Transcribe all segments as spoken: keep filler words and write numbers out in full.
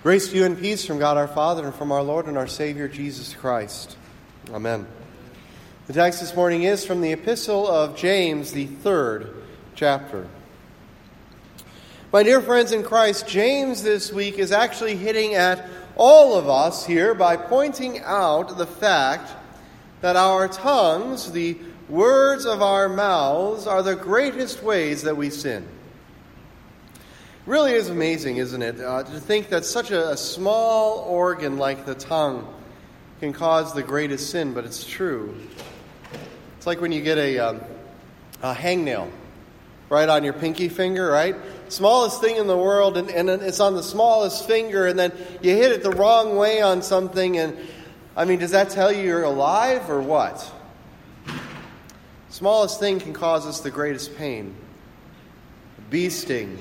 Grace to you and peace from God our Father and from our Lord and our Savior Jesus Christ. Amen. The text this morning is from the Epistle of James, the third chapter. My dear friends in Christ, James this week is actually hitting at all of us here by pointing out the fact that our tongues, the words of our mouths, are the greatest ways that we sin. Really is amazing, isn't it, uh, to think that such a, a small organ like the tongue can cause the greatest sin, but it's true. It's like when you get a, um, a hangnail right on your pinky finger, right? Smallest thing in the world, and, and it's on the smallest finger, and then you hit it the wrong way on something, and I mean, does that tell you you're alive or what? Smallest thing can cause us the greatest pain. A bee sting,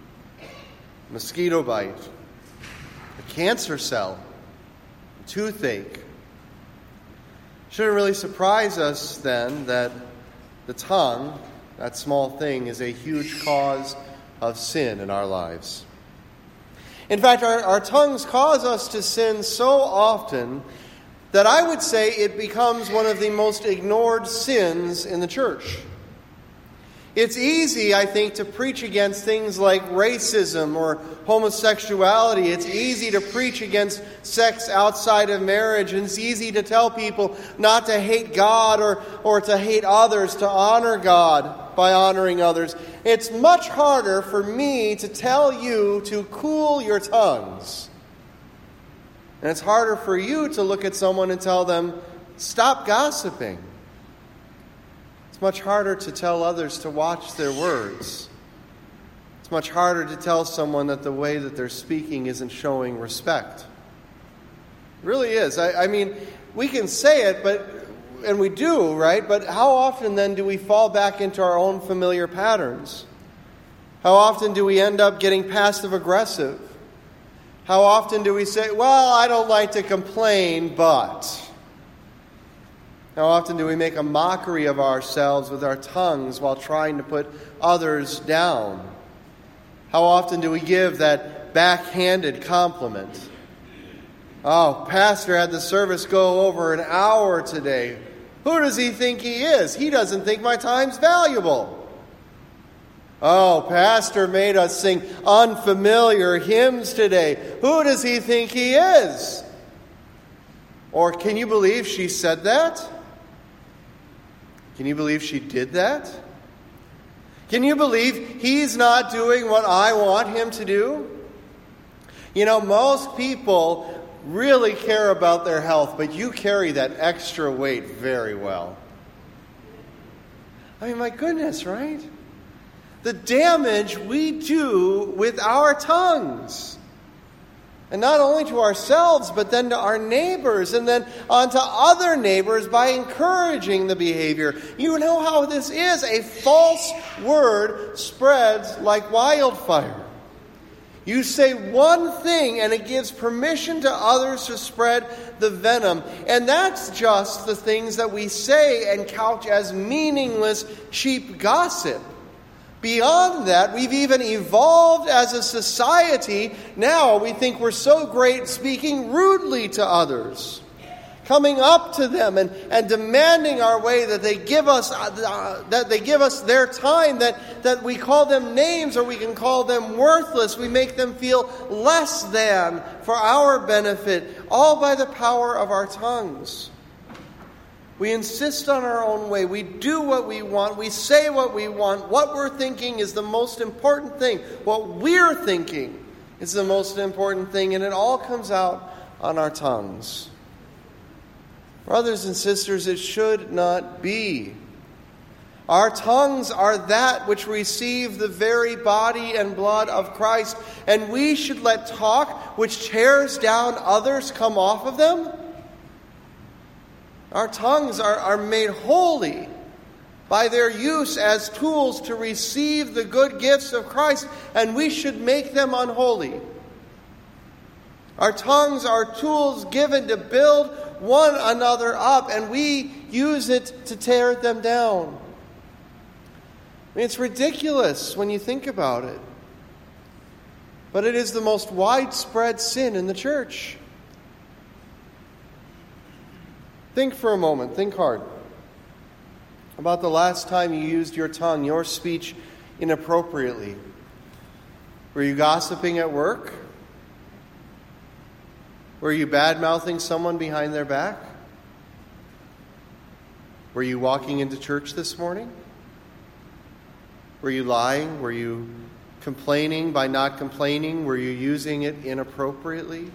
mosquito bite, a cancer cell, a toothache. Shouldn't really surprise us then that the tongue, that small thing, is a huge cause of sin in our lives. In fact, our, our tongues cause us to sin so often that I would say it becomes one of the most ignored sins in the church. It's easy, I think, to preach against things like racism or homosexuality. It's easy to preach against sex outside of marriage. And it's easy to tell people not to hate God or, or to hate others, to honor God by honoring others. It's much harder for me to tell you to cool your tongues. And it's harder for you to look at someone and tell them, stop gossiping. It's much harder to tell others to watch their words. It's much harder to tell someone that the way that they're speaking isn't showing respect. It really is. I, I mean, we can say it, but and we do, right? But how often then do we fall back into our own familiar patterns? How often do we end up getting passive-aggressive? How often do we say, well, I don't like to complain, but... How often do we make a mockery of ourselves with our tongues while trying to put others down? How often do we give that backhanded compliment? Oh, pastor had the service go over an hour today. Who does he think he is? He doesn't think my time's valuable. Oh, pastor made us sing unfamiliar hymns today. Who does he think he is? Or can you believe she said that? Can you believe she did that? Can you believe he's not doing what I want him to do? You know, most people really care about their health, but you carry that extra weight very well. I mean, my goodness, right? The damage we do with our tongues. And not only to ourselves, but then to our neighbors, and then onto other neighbors by encouraging the behavior. You know how this is. A false word spreads like wildfire. You say one thing, and it gives permission to others to spread the venom. And that's just the things that we say and couch as meaningless, cheap gossip. Beyond that, we've even evolved as a society. Now we think we're so great speaking rudely to others, coming up to them and, and demanding our way, that they give us uh, that they give us their time, that, that we call them names or we can call them worthless. We make them feel less than for our benefit, all by the power of our tongues. We insist on our own way. We do what we want. We say what we want. What we're thinking is the most important thing. What we're thinking is the most important thing. And it all comes out on our tongues. Brothers and sisters, it should not be. Our tongues are that which receive the very body and blood of Christ. And we should let talk which tears down others come off of them. Our tongues are, are made holy by their use as tools to receive the good gifts of Christ, and we should make them unholy. Our tongues are tools given to build one another up, and we use it to tear them down. I mean, it's ridiculous when you think about it. but it is the most widespread sin in the church. Think for a moment, think hard about the last time you used your tongue, your speech inappropriately. Were you gossiping at work? Were you bad-mouthing someone behind their back? Were you walking into church this morning? Were you lying? Were you complaining by not complaining? Were you using it inappropriately?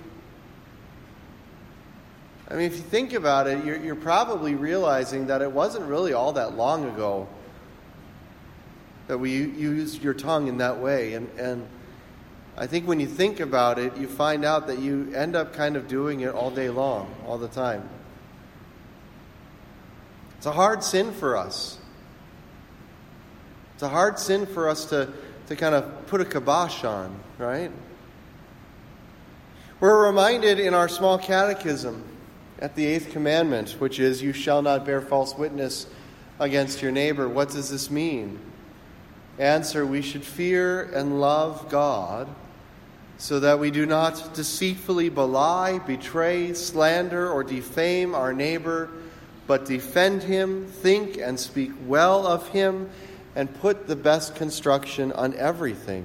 I mean, if you think about it, you're, you're probably realizing that it wasn't really all that long ago that we used your tongue in that way. And, and I think when you think about it, you find out that you end up kind of doing it all day long, all the time. It's a hard sin for us. It's a hard sin for us to, to kind of put a kibosh on, right? We're reminded in our small catechism at the eighth commandment, which is, you shall not bear false witness against your neighbor. What does this mean? Answer, we should fear and love God so that we do not deceitfully belie, betray, slander, or defame our neighbor, but defend him, think and speak well of him, and put the best construction on everything.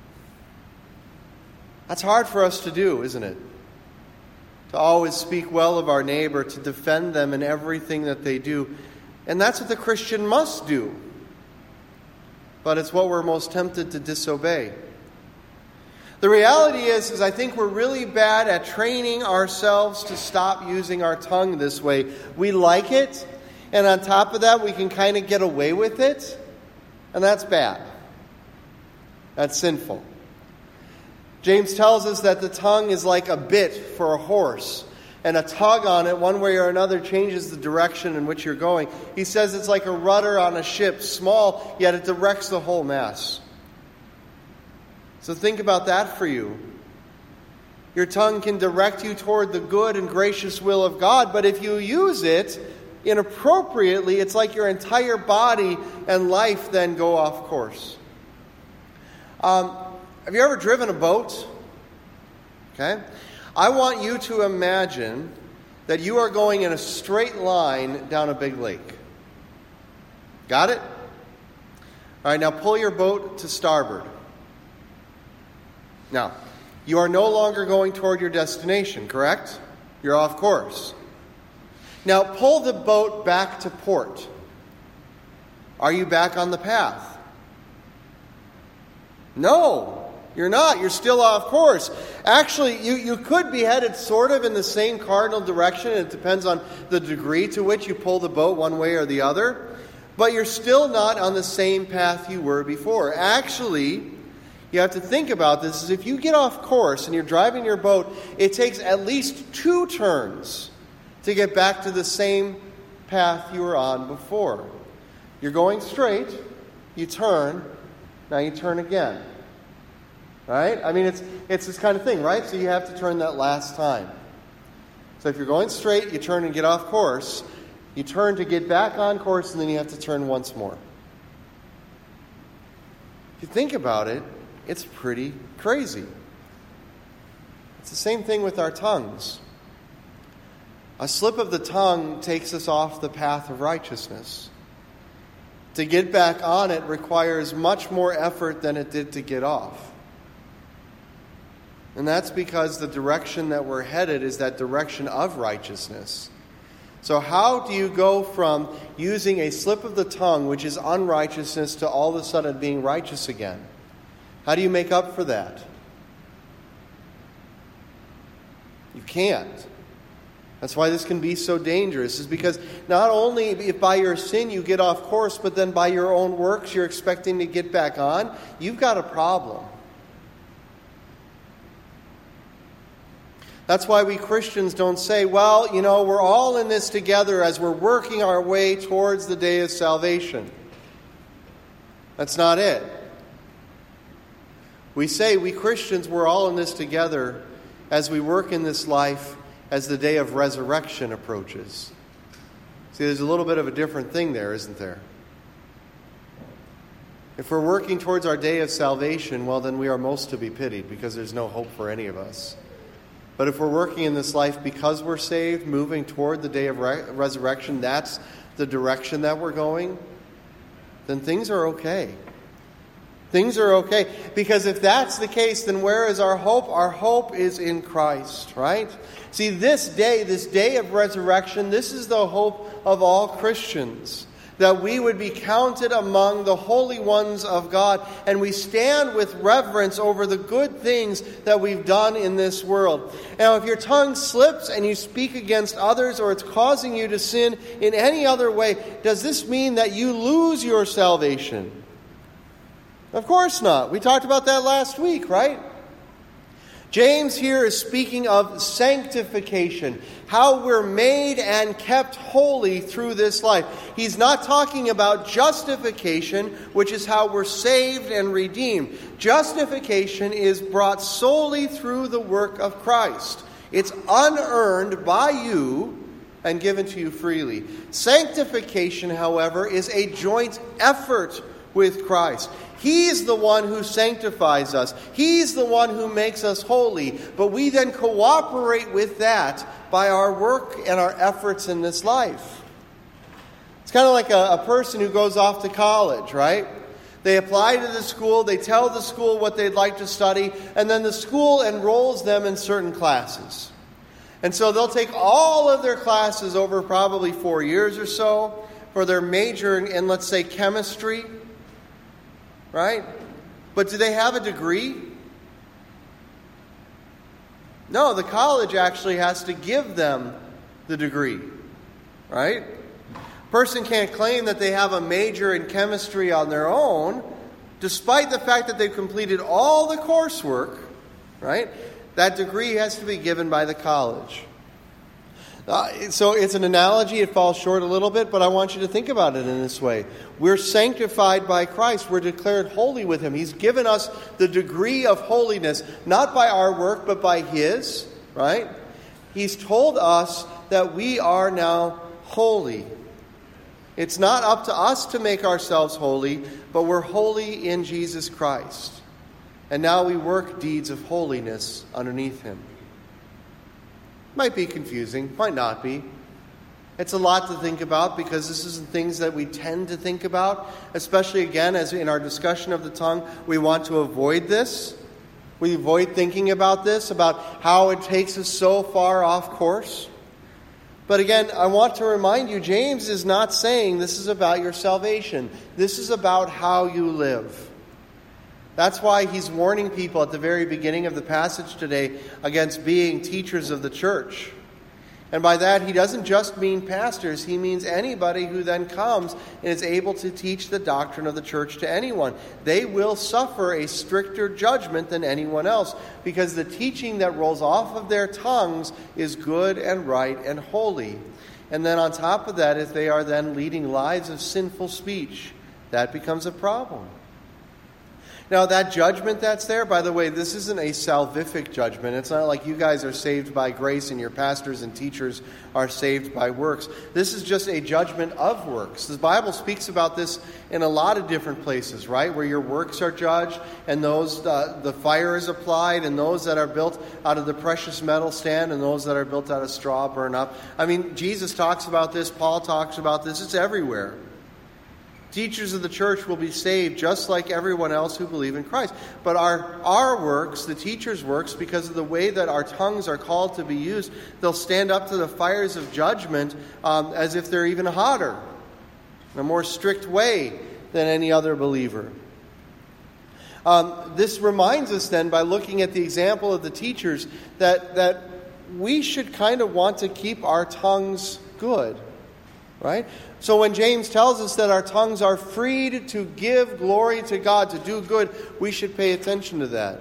That's hard for us to do, isn't it? To always speak well of our neighbor, to defend them in everything that they do. And that's what the Christian must do. But it's what we're most tempted to disobey. The reality is, is I think we're really bad at training ourselves to stop using our tongue this way. We like it, and on top of that, we can kind of get away with it, and that's bad. That's sinful. James tells us that the tongue is like a bit for a horse, and a tug on it one way or another changes the direction in which you're going. He says it's like a rudder on a ship, small, yet it directs the whole mass. So think about that for you. Your tongue can direct you toward the good and gracious will of God, but if you use it inappropriately, it's like your entire body and life then go off course. Um, have you ever driven a boat? Okay. I want you to imagine that you are going in a straight line down a big lake. Got it? All right, now pull your boat to starboard. Now, you are no longer going toward your destination, correct? You're off course. Now, pull the boat back to port. Are you back on the path? No. You're not. You're still off course. Actually, you, you could be headed sort of in the same cardinal direction. It depends on the degree to which you pull the boat one way or the other. But you're still not on the same path you were before. Actually, you have to think about this, is if you get off course and you're driving your boat, it takes at least two turns to get back to the same path you were on before. You're going straight, you turn, now you turn again. Right? I mean, it's it's this kind of thing, right? So you have to turn that last time. So if you're going straight, you turn and get off course. You turn to get back on course, and then you have to turn once more. If you think about it, it's pretty crazy. It's the same thing with our tongues. A slip of the tongue takes us off the path of righteousness. To get back on it requires much more effort than it did to get off. And that's because the direction that we're headed is that direction of righteousness. So how do you go from using a slip of the tongue, which is unrighteousness, to all of a sudden being righteous again? How do you make up for that? You can't. That's why this can be so dangerous, is because not only if by your sin you get off course, but then by your own works you're expecting to get back on, you've got a problem. That's why we Christians don't say, well, you know, we're all in this together as we're working our way towards the day of salvation. That's not it. We say, we Christians, we're all in this together as we work in this life as the day of resurrection approaches. See, there's a little bit of a different thing there, isn't there? If we're working towards our day of salvation, well, then we are most to be pitied because there's no hope for any of us. But if we're working in this life because we're saved, moving toward the day of re- resurrection, that's the direction that we're going, then things are okay. Things are okay. Because if that's the case, then where is our hope? Our hope is in Christ, right? See, this day, this day of resurrection, this is the hope of all Christians. That we would be counted among the holy ones of God, and we stand with reverence over the good things that we've done in this world. Now, if your tongue slips and you speak against others, or it's causing you to sin in any other way, does this mean that you lose your salvation? Of course not. We talked about that last week, right? James here is speaking of sanctification, how we're made and kept holy through this life. He's not talking about justification, which is how we're saved and redeemed. Justification is brought solely through the work of Christ. It's unearned by you and given to you freely. Sanctification, however, is a joint effort with Christ. He's the one who sanctifies us. He's the one who makes us holy. But we then cooperate with that by our work and our efforts in this life. It's kind of like a, a person who goes off to college, right? They apply to the school, they tell the school what they'd like to study, and then the school enrolls them in certain classes. And so they'll take all of their classes over probably four years or so for their major in, in let's say, chemistry. Right? But do they have a degree? No, the college actually has to give them the degree. Right? A person can't claim that they have a major in chemistry on their own, despite the fact that they've completed all the coursework. Right? That degree has to be given by the college. Uh, so it's an analogy. It falls short a little bit, but I want you to think about it in this way. We're sanctified by Christ. We're declared holy with Him. He's given us the degree of holiness, not by our work, but by His, right? He's told us that we are now holy. It's not up to us to make ourselves holy, but we're holy in Jesus Christ. And now we work deeds of holiness underneath Him. Might be confusing, might not be. It's a lot to think about because this isn't things that we tend to think about, especially again as in our discussion of the tongue, we want to avoid this. We avoid thinking about this, about how it takes us so far off course. But again, I want to remind you, James is not saying this is about your salvation. This is about how you live. That's why he's warning people at the very beginning of the passage today against being teachers of the church. And by that, he doesn't just mean pastors. He means anybody who then comes and is able to teach the doctrine of the church to anyone. They will suffer a stricter judgment than anyone else because the teaching that rolls off of their tongues is good and right and holy. And then on top of that, if they are then leading lives of sinful speech, that becomes a problem. Now, that judgment that's there, by the way, this isn't a salvific judgment. It's not like you guys are saved by grace and your pastors and teachers are saved by works. This is just a judgment of works. The Bible speaks about this in a lot of different places, right? Where your works are judged and those uh, the fire is applied and those that are built out of the precious metal stand and those that are built out of straw burn up. I mean, Jesus talks about this. Paul talks about this. It's everywhere. Teachers of the church will be saved just like everyone else who believe in Christ. But our, our works, the teachers' works, because of the way that our tongues are called to be used, they'll stand up to the fires of judgment um, as if they're even hotter, in a more strict way than any other believer. Um, this reminds us then, by looking at the example of the teachers, that, that we should kind of want to keep our tongues good, right? So when James tells us that our tongues are freed to give glory to God, to do good, we should pay attention to that.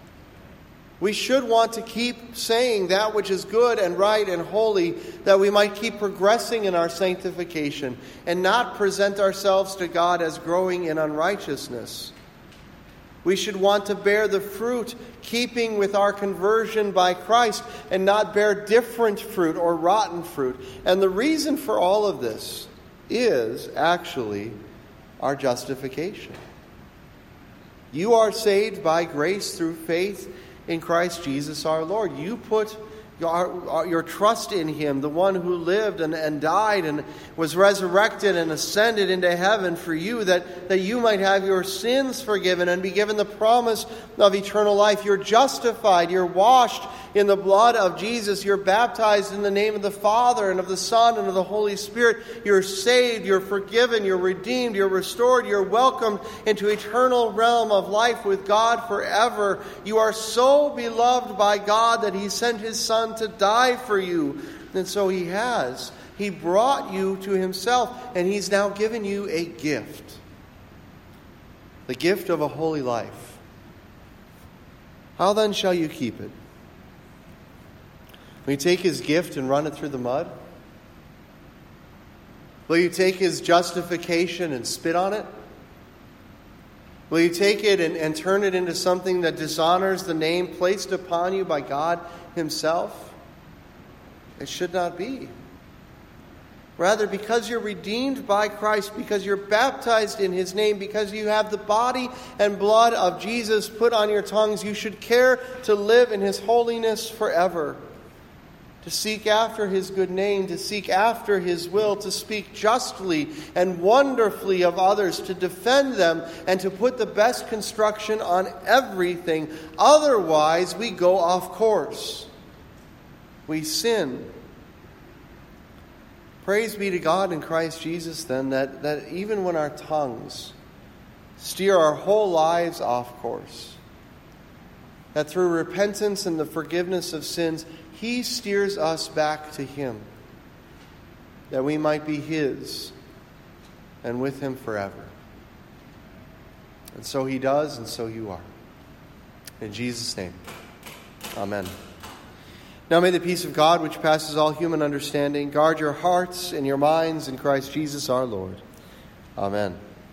We should want to keep saying that which is good and right and holy, that we might keep progressing in our sanctification and not present ourselves to God as growing in unrighteousness. We should want to bear the fruit, keeping with our conversion by Christ, and not bear different fruit or rotten fruit. And the reason for all of this is actually our justification. You are saved by grace through faith in Christ Jesus our Lord. You put your, your trust in him, the one who lived and, and died and was resurrected and ascended into heaven for you, that, that you might have your sins forgiven and be given the promise of eternal life. You're justified, you're washed in the blood of Jesus, you're baptized in the name of the Father and of the Son and of the Holy Spirit. You're saved, you're forgiven, you're redeemed, you're restored, you're welcomed into eternal realm of life with God forever. You are so beloved by God that he sent his Son to die for you. And so he has. He brought you to himself, and he's now given you a gift. The gift of a holy life. How then shall you keep it? Will you take his gift and run it through the mud? Will you take his justification and spit on it? Will you take it and, and turn it into something that dishonors the name placed upon you by God himself? It should not be. Rather, because you're redeemed by Christ, because you're baptized in his name, because you have the body and blood of Jesus put on your tongues, you should care to live in his holiness forever. To seek after his good name, to seek after his will, to speak justly and wonderfully of others, to defend them, and to put the best construction on everything. Otherwise, we go off course. We sin. Praise be to God in Christ Jesus, then, that, that even when our tongues steer our whole lives off course, that through repentance and the forgiveness of sins, he steers us back to him, that we might be his and with him forever. And so he does, and so you are. In Jesus' name, amen. Now may the peace of God, which passes all human understanding, guard your hearts and your minds in Christ Jesus our Lord. Amen.